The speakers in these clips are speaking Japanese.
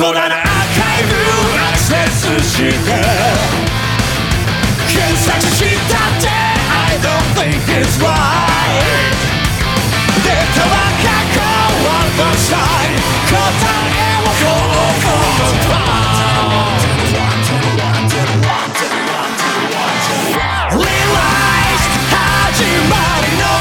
コラなアーカイブアクセスして検索したって I don't think it's right データは過去 one more side 答えを go for the top Realize 始まりの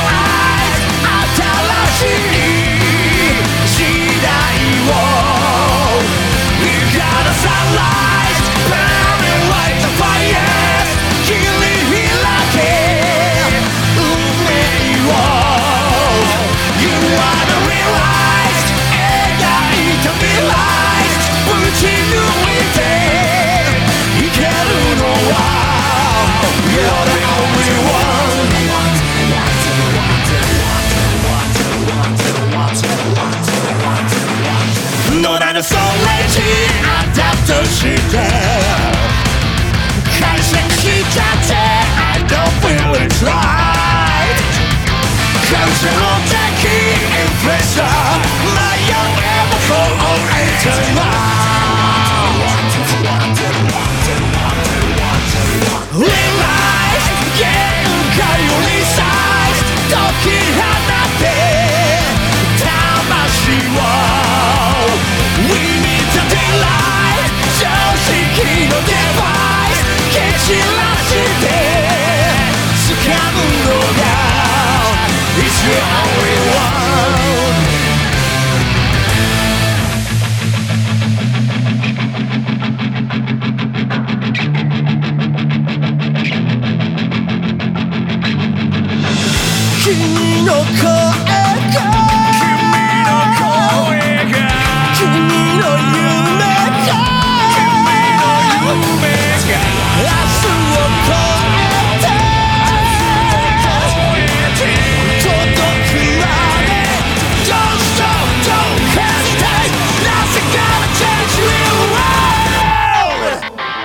新しい時代を We got a sunrise burning like the fire 切り開け運命を You wanna realize 描いた未来ぶち抜いていけるのは You're the only one野良のストレージアダプトして解釈しちゃって I don't feel it's right 感謝の敵インフレッシャー迷えば for all eternity Realize 限界をリサイズ解き放って魂を We need the daylight 常識のデバイス蹴散らして掴むのが It's your only one君の声が君の夢が明日を越えて届くまで Don't stop, don't hesitate Nothing gonna change real world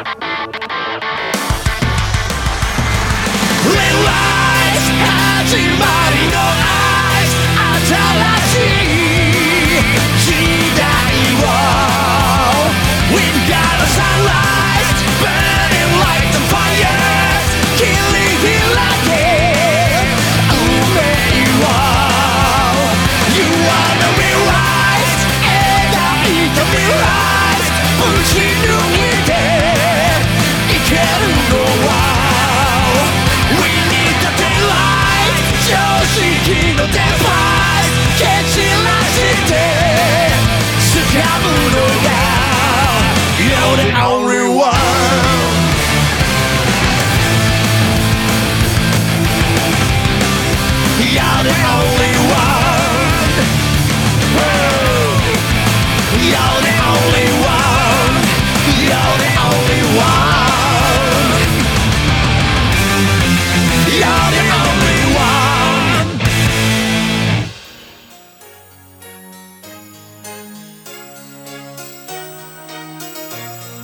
Realize 始まりの新しい時代を We've got a sunrise burning like the fire 切り開け運命を You wanna realize 描いた未来ぶち抜いていけるのは We need the daylight 常識のデバイス蹴散らして掴むのが You're the only